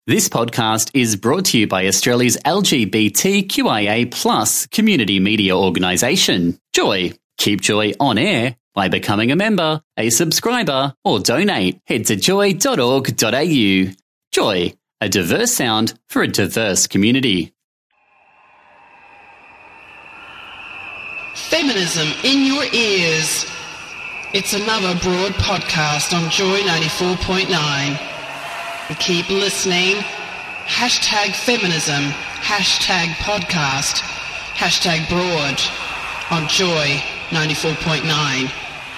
This podcast is brought to you by Australia's LGBTQIA+ community media organisation, Joy. Keep Joy on air by becoming a member, a subscriber, or donate. Head to joy.org.au. Joy, a diverse sound for a diverse community. Feminism in your ears. It's another broad podcast on Joy 94.9. Keep listening. #feminism, #podcast, #broad on Joy 94.9.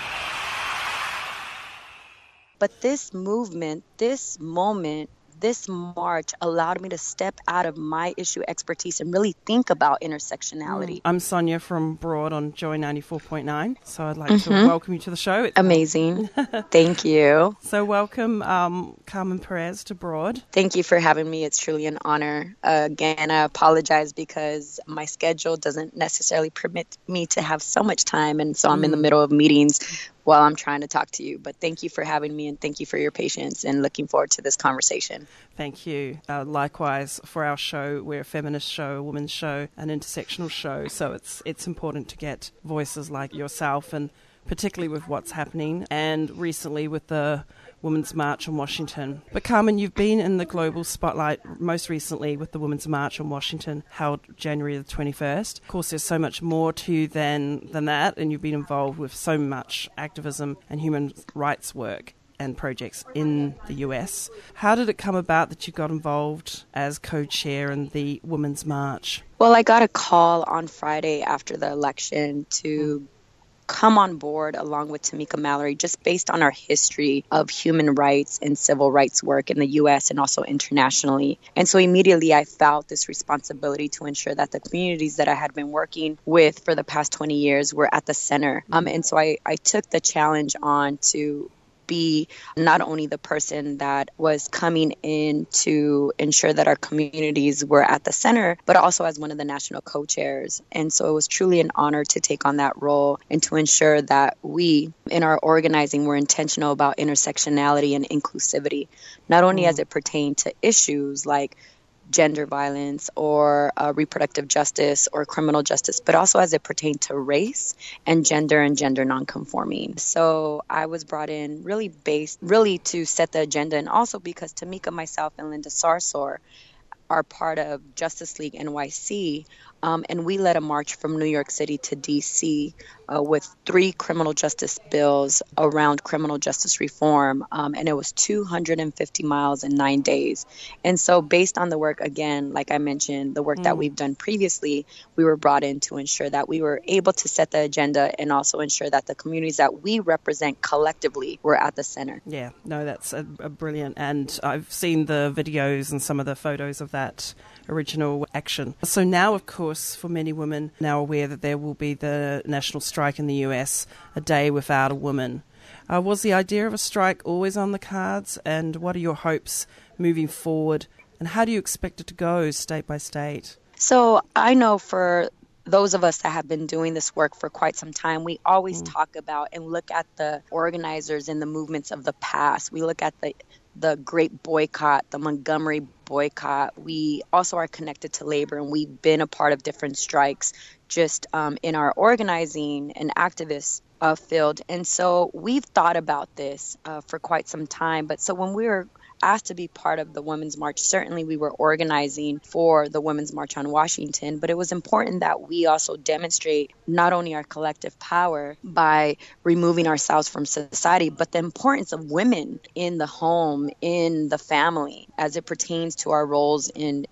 But this movement, this moment, this march allowed me to step out of my issue expertise and really think about intersectionality. I'm Sonia from Broad on Joy 94.9. So I'd like to welcome you to the show. Amazing. Thank you. So welcome, Carmen Perez to Broad. Thank you for having me. It's truly an honor. Again, I apologize because my schedule doesn't necessarily permit me to have so much time. And so I'm in the middle of meetings while I'm trying to talk to you. But thank you for having me, and thank you for your patience, and looking forward to this conversation. Thank you. Likewise, for our show, we're a feminist show, a women's show, an intersectional show. So it's important to get voices like yourself, and particularly with what's happening, and recently with the Women's March on Washington. But Carmen, you've been in the global spotlight most recently with the Women's March on Washington, held January the 21st. Of course, there's so much more to you than that, and you've been involved with so much activism and human rights work and projects in the US. How did it come about that you got involved as co-chair in the Women's March? Well, I got a call on Friday after the election to come on board along with Tamika Mallory, just based on our history of human rights and civil rights work in the U.S. and also internationally. And so immediately I felt this responsibility to ensure that the communities that I had been working with for the past 20 years were at the center. And so I took the challenge on to be not only the person that was coming in to ensure that our communities were at the center, but also as one of the national co-chairs. And so it was truly an honor to take on that role and to ensure that we, in our organizing, were intentional about intersectionality and inclusivity, not only as it pertained to issues like gender violence or reproductive justice or criminal justice, but also as it pertained to race and gender nonconforming. So I was brought in really to set the agenda, and also because Tamika, myself, and Linda Sarsour are part of Justice League NYC, and we led a march from New York City to D.C. With 3 criminal justice bills around criminal justice reform, and it was 250 miles in 9 days. And so based on the work, again, like I mentioned, the work that we've done previously, we were brought in to ensure that we were able to set the agenda and also ensure that the communities that we represent collectively were at the center. Yeah, no, that's a brilliant. And I've seen the videos and some of the photos of that original action. So now, of course, for many women now aware that there will be the national strike in the US, a day without a woman. Was the idea of a strike always on the cards? And what are your hopes moving forward? And how do you expect it to go state by state? So I know for those of us that have been doing this work for quite some time, we always talk about and look at the organizers and the movements of the past. We look at the Great Boycott, the Montgomery boycott. We also are connected to labor, and we've been a part of different strikes just in our organizing and activist field. And so we've thought about this for quite some time. But so when we were asked to be part of the Women's March, certainly we were organizing for the Women's March on Washington, but it was important that we also demonstrate not only our collective power by removing ourselves from society, but the importance of women in the home, in the family, as it pertains to our roles in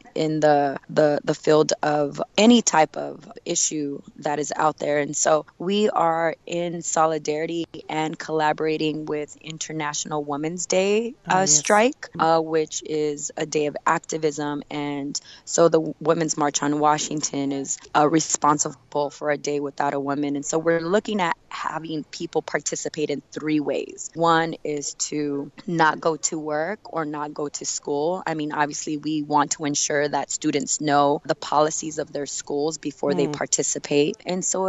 the field of any type of issue that is out there. And so we are in solidarity and collaborating with International Women's Day strike, which is a day of activism. And so the Women's March on Washington is responsible for a day without a woman. And so we're looking at having people participate in 3 ways. One is to not go to work or not go to school. I mean, obviously, we want to ensure that students know the policies of their schools before they participate. And so if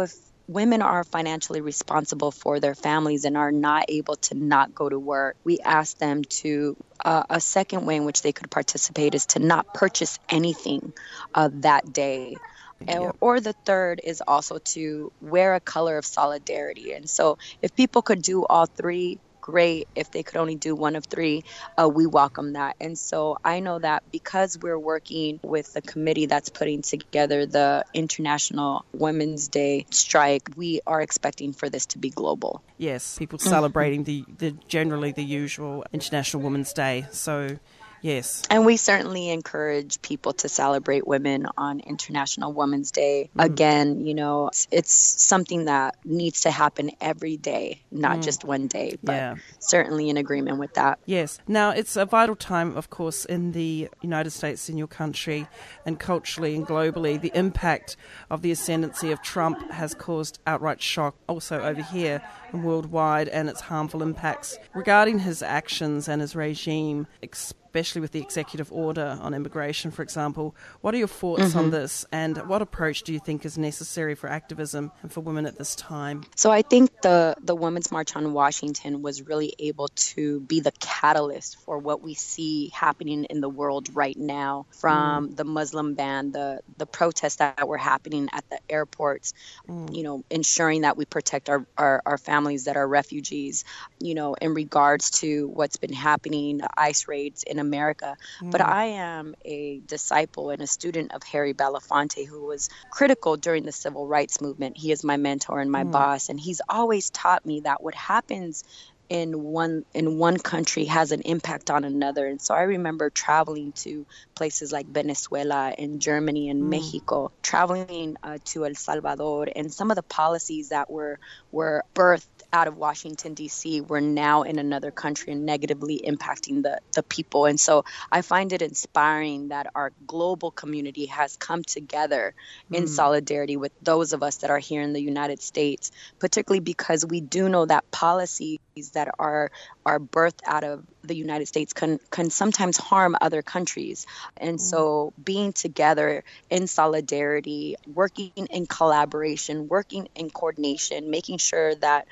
women are financially responsible for their families and are not able to not go to work, we ask them to, a second way in which they could participate is to not purchase anything that day. Yep. Or the third is also to wear a color of solidarity. And so if people could do all three, great. If they could only do one of three, we welcome that. And so I know that because we're working with the committee that's putting together the International Women's Day strike, we are expecting for this to be global. Yes, people celebrating the generally the usual International Women's Day. So, yes. And we certainly encourage people to celebrate women on International Women's Day. Again, it's something that needs to happen every day, not just one day, but certainly in agreement with that. Yes. Now, it's a vital time, of course, in the United States, in your country, and culturally and globally. The impact of the ascendancy of Trump has caused outright shock also over here and worldwide, and its harmful impacts regarding his actions and his regime, especially with the executive order on immigration, for example. What are your thoughts on this, and what approach do you think is necessary for activism and for women at this time? So I think the Women's March on Washington was really able to be the catalyst for what we see happening in the world right now, from the Muslim ban, the protests that were happening at the airports, ensuring that we protect our families that are refugees, in regards to what's been happening, ICE raids in America. But I am a disciple and a student of Harry Belafonte, who was critical during the civil rights movement. He is my mentor and my boss, and he's always taught me that what happens in one country has an impact on another. And so I remember traveling to places like Venezuela and Germany and Mexico, traveling to El Salvador, and some of the policies that were birthed out of Washington, D.C. were now in another country and negatively impacting the people. And so I find it inspiring that our global community has come together in solidarity with those of us that are here in the United States, particularly because we do know that policies that are birthed out of the United States can sometimes harm other countries. And so being together in solidarity, working in collaboration, working in coordination, making sure that,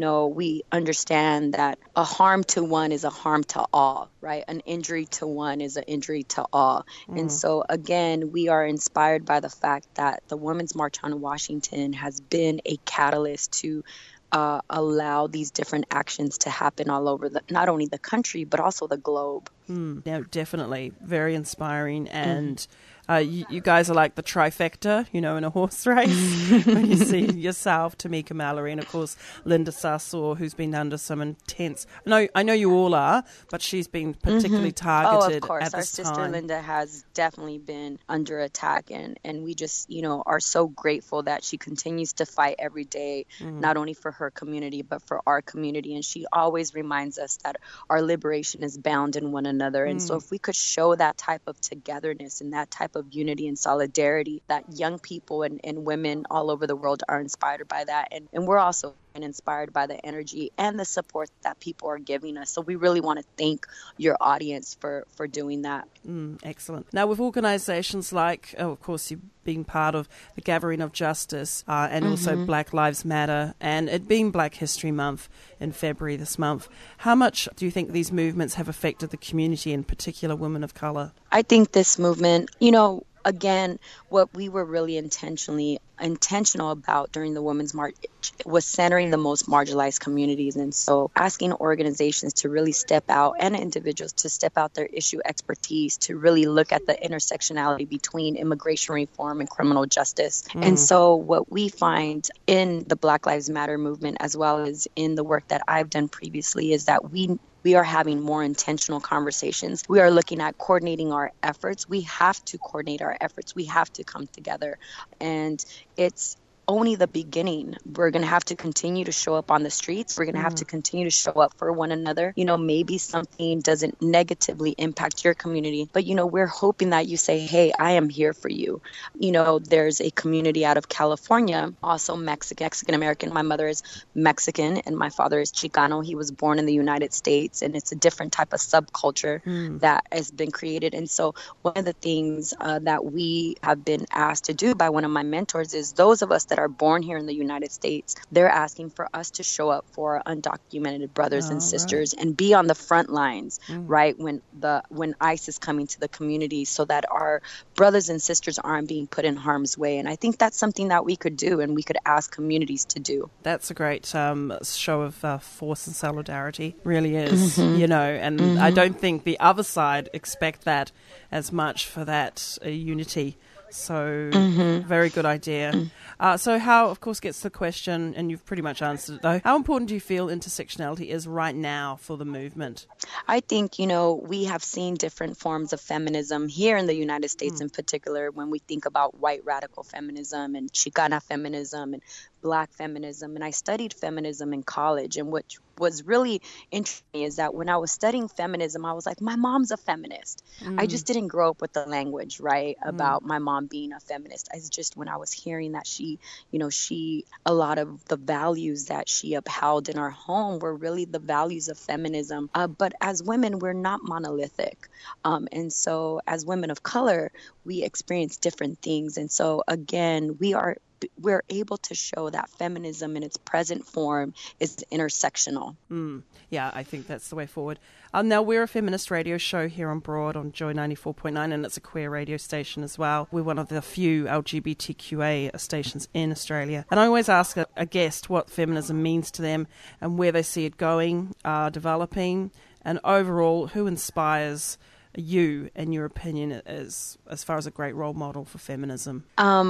we understand that a harm to one is a harm to all, right? An injury to one is an injury to all. And so, again, we are inspired by the fact that the Women's March on Washington has been a catalyst to allow these different actions to happen all over not only the country, but also the globe. Yeah, definitely. Very inspiring. And you guys are like the trifecta, in a horse race. When you see yourself, Tamika Mallory, and of course Linda Sarsour, who's been under some intense... I know you all are, but she's been particularly targeted of course. at this time. Our sister Linda has definitely been under attack, and we just, are so grateful that she continues to fight every day, not only for her community, but for our community. And she always reminds us that our liberation is bound in one another. And so if we could show that type of togetherness and that type of unity and solidarity, that young people and women all over the world are inspired by that. And we're also inspired by the energy and the support that people are giving us. So we really want to thank your audience for doing that. Excellent. Now, with organizations like, of course, you being part of the Gathering of Justice and also Black Lives Matter, and it being Black History Month in February this month, how much do you think these movements have affected the community, in particular women of color? I think this movement, again, what we were really intentional about during the Women's March was centering the most marginalized communities. And so asking organizations to really step out, and individuals to step out their issue expertise, to really look at the intersectionality between immigration reform and criminal justice. And so what we find in the Black Lives Matter movement, as well as in the work that I've done previously, is that we are having more intentional conversations. We are looking at coordinating our efforts. We have to coordinate our efforts. We have to come together. And it's only the beginning. We're going to have to continue to show up on the streets. We're going to have to continue to show up for one another. Maybe something doesn't negatively impact your community, but, we're hoping that you say, hey, I am here for you. There's a community out of California, also Mexican American. My mother is Mexican and my father is Chicano. He was born in the United States, and it's a different type of subculture that has been created. And so one of the things that we have been asked to do by one of my mentors is those of us that that are born here in the United States, they're asking for us to show up for our undocumented brothers and sisters and be on the front lines, right, when ICE is coming to the community, so that our brothers and sisters aren't being put in harm's way. And I think that's something that we could do and we could ask communities to do. That's a great show of force and solidarity, really is, and I don't think the other side expect that as much for that unity. So very good idea. So how, of course, gets the question, and you've pretty much answered it though, how important do you feel intersectionality is right now for the movement? I think, we have seen different forms of feminism here in the United States in particular, when we think about white radical feminism and Chicana feminism and Black feminism. And I studied feminism in college, and what was really interesting is that when I was studying feminism, I was like, my mom's a feminist. I just didn't grow up with the language, right, about my mom being a feminist. It's just when I was hearing that she, a lot of the values that she upheld in our home were really the values of feminism. But as women, we're not monolithic. And so as women of color, we experience different things. And so again, we're able to show that feminism in its present form is intersectional. Yeah, I think that's the way forward. Now, we're a feminist radio show here on Broad on Joy 94.9, and it's a queer radio station as well. We're one of the few LGBTQA stations in Australia. And I always ask a guest what feminism means to them and where they see it going, developing, and overall, who inspires you, in your opinion, as far as a great role model for feminism?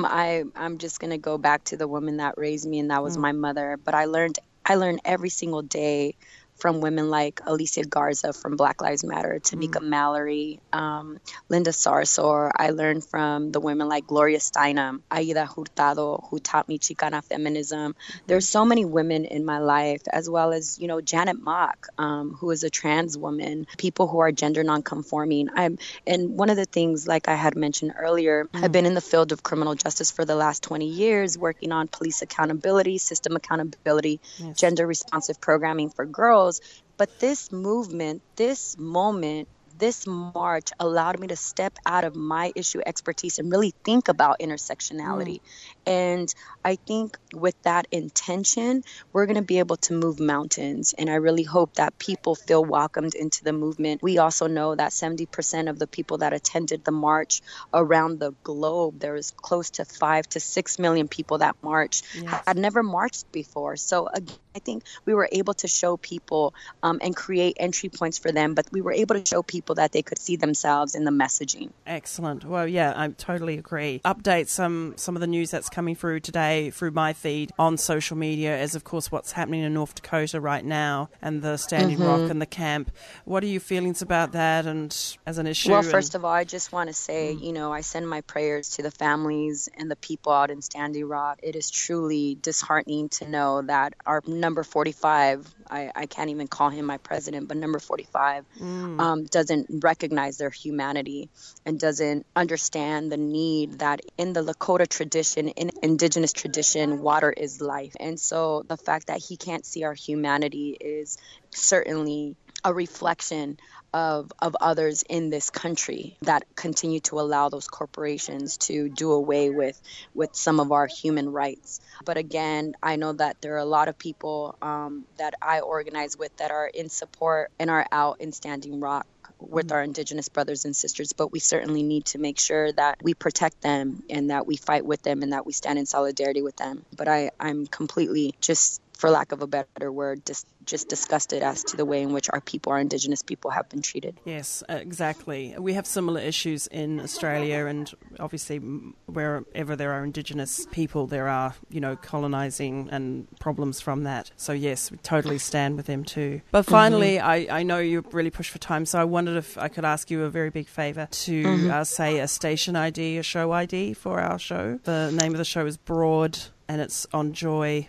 I'm just going to go back to the woman that raised me, and that was my mother. But I learned every single day from women like Alicia Garza from Black Lives Matter, Tamika Mallory, Linda Sarsour. I learned from the women like Gloria Steinem, Aida Hurtado, who taught me Chicana feminism. There's so many women in my life, as well as, Janet Mock, who is a trans woman, people who are gender nonconforming. And one of the things, like I had mentioned earlier, I've been in the field of criminal justice for the last 20 years, working on police accountability, system accountability, gender responsive programming for girls. But this movement, this moment, this march allowed me to step out of my issue expertise and really think about intersectionality. And I think with that intention, we're going to be able to move mountains. And I really hope that people feel welcomed into the movement. We also know that 70% of the people that attended the march around the globe, there was close to 5 to 6 million people that marched, had never marched before. So again, I think we were able to show people and create entry points for them, but we were able to show people that they could see themselves in the messaging. Excellent. Well, yeah, I totally agree. Update some of the news that's coming through today through my feed on social media is, of course, what's happening in North Dakota right now and the Standing Rock and the camp. What are your feelings about that and as an issue? Well, first of all, I just want to say, I send my prayers to the families and the people out in Standing Rock. It is truly disheartening to know that our number 45, I can't even call him my president, but number 45 doesn't recognize their humanity and doesn't understand the need that in the Lakota tradition, in indigenous tradition, water is life. And so the fact that he can't see our humanity is certainly a reflection of others in this country that continue to allow those corporations to do away with some of our human rights. But again, I know that there are a lot of people that I organize with that are in support and are out in Standing Rock with our Indigenous brothers and sisters, but we certainly need to make sure that we protect them and that we fight with them and that we stand in solidarity with them. But I'm completely, just for lack of a better word, just disgusted as to the way in which our people, our Indigenous people, have been treated. Yes, exactly. We have similar issues in Australia, and obviously wherever there are Indigenous people, there are, colonising and problems from that. So yes, we totally stand with them too. But finally, I know you really pushed for time, so I wondered if I could ask you a very big favour to say a station ID, a show ID for our show. The name of the show is Broad, and it's on Joy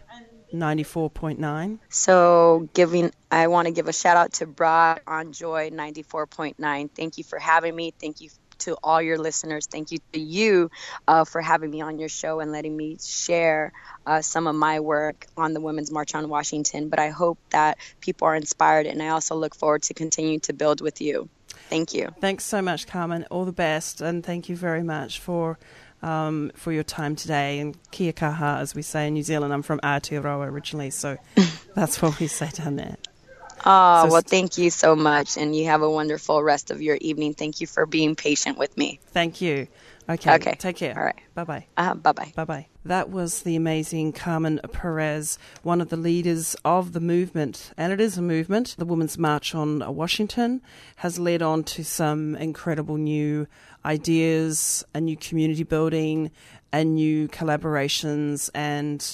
94.9. So I want to give a shout out to Broad on Joy 94.9. Thank you for having me. Thank you to all your listeners. Thank you to you for having me on your show and letting me share some of my work on the Women's March on Washington. But I hope that people are inspired, and I also look forward to continuing to build with you. Thank you. Thanks so much, Carmen. All the best, and thank you very much for for your time today. And kia kaha, as we say in New Zealand. I'm from Aotearoa originally, so that's what we say down there. Oh, well, thank you so much, and you have a wonderful rest of your evening. Thank you for being patient with me. Thank you. Okay. Take care. All right. Bye-bye. Bye-bye. Bye-bye. That was the amazing Carmen Perez, one of the leaders of the movement, and it is a movement. The Women's March on Washington has led on to some incredible new ideas, a new community building, and new collaborations, and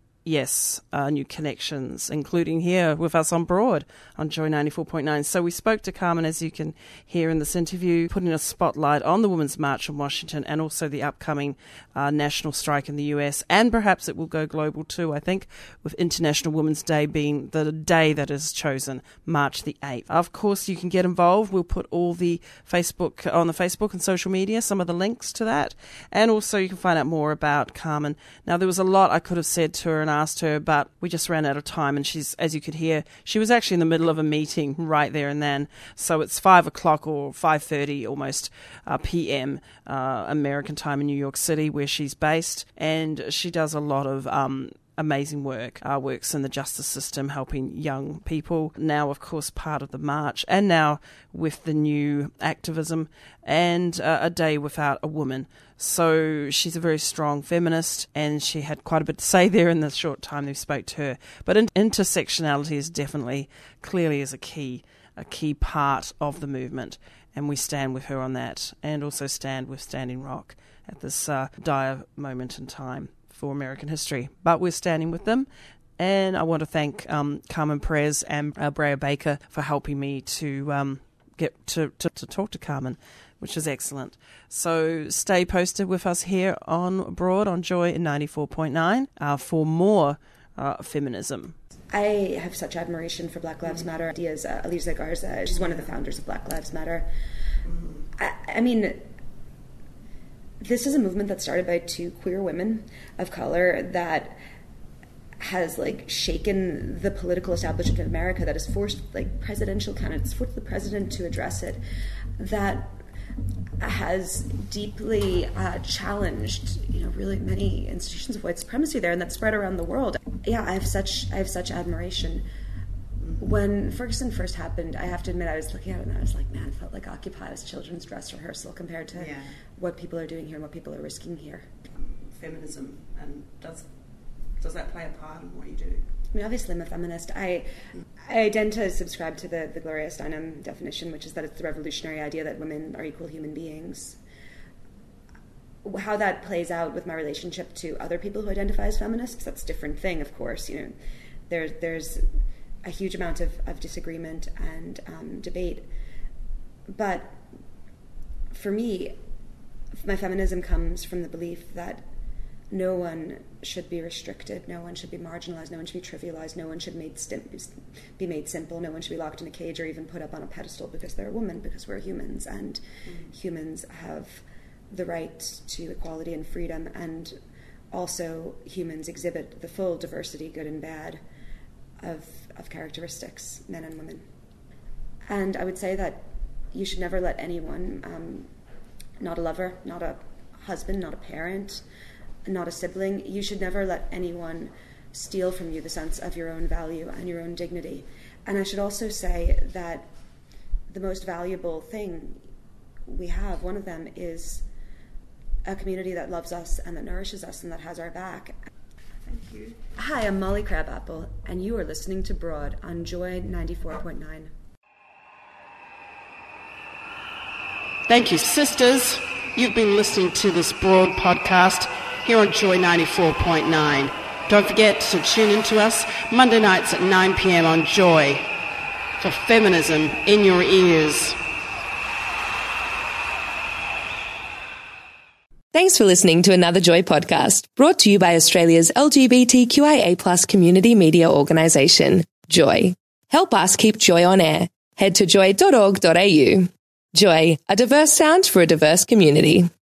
yes, new connections, including here with us on Broad on Joy 94.9. So we spoke to Carmen, as you can hear in this interview, putting a spotlight on the Women's March on Washington and also the upcoming national strike in the US. And perhaps it will go global too, I think, with International Women's Day being the day that is chosen, March the 8th. Of course, you can get involved. We'll put all the Facebook on the Facebook and social media, some of the links to that. And also you can find out more about Carmen. Now, there was a lot I could have said to her and asked her, but we just ran out of time, and she's, as you could hear, she was actually in the middle of a meeting right there and then. So it's 5 o'clock or 5:30 almost p.m. American time in New York City, where she's based, and she does a lot of amazing work, works in the justice system, helping young people. Now, of course, part of the march, and now with the new activism and a day without a woman. So she's a very strong feminist, and she had quite a bit to say there in the short time we spoke to her. But intersectionality is definitely, clearly is a key part of the movement, and we stand with her on that, and also stand with Standing Rock at this dire moment in time for American history. But we're standing with them, and I want to thank Carmen Perez and Brea Baker for helping me to get to talk to Carmen, which is excellent. So stay posted with us here on Broad on Joy 94.9 for more feminism. I have such admiration for Black Lives Matter. Alicia Garza, she's one of the founders of Black Lives Matter. I mean, this is a movement that started by two queer women of color that has shaken the political establishment of America, that has forced presidential candidates, forced the president to address it, that has deeply challenged, really many institutions of white supremacy there, and that's spread around the world. Yeah, I have such admiration. When Ferguson first happened, I have to admit, I was looking at it and I was like, man, it felt like Occupy was children's dress rehearsal compared to what people are doing here and what people are risking here. Feminism, and does that play a part in what you do? I mean, obviously I'm a feminist. I tend to subscribe to the Gloria Steinem definition, which is that it's the revolutionary idea that women are equal human beings. How that plays out with my relationship to other people who identify as feminists, that's a different thing, of course. There's a huge amount of disagreement and debate. But for me, my feminism comes from the belief that no one should be restricted, no one should be marginalized, no one should be trivialized, no one should be made simple, no one should be locked in a cage or even put up on a pedestal because they're a woman, because we're humans, and humans have the right to equality and freedom, and also humans exhibit the full diversity, good and bad, of characteristics, men and women. And I would say that you should never let anyone, not a lover, not a husband, not a parent, not a sibling, you should never let anyone steal from you the sense of your own value and your own dignity. And I should also say that the most valuable thing we have, one of them, is a community that loves us and that nourishes us and that has our back. Thank you. Hi, I'm Molly Crabapple, and you are listening to Broad on Joy 94.9. Thank you, sisters. You've been listening to this Broad podcast here on Joy 94.9. Don't forget to tune in to us Monday nights at 9 p.m. on Joy for feminism in your ears. Thanks for listening to another Joy podcast, brought to you by Australia's LGBTQIA+ community media organisation, Joy. Help us keep Joy on air. Head to joy.org.au. Joy, a diverse sound for a diverse community.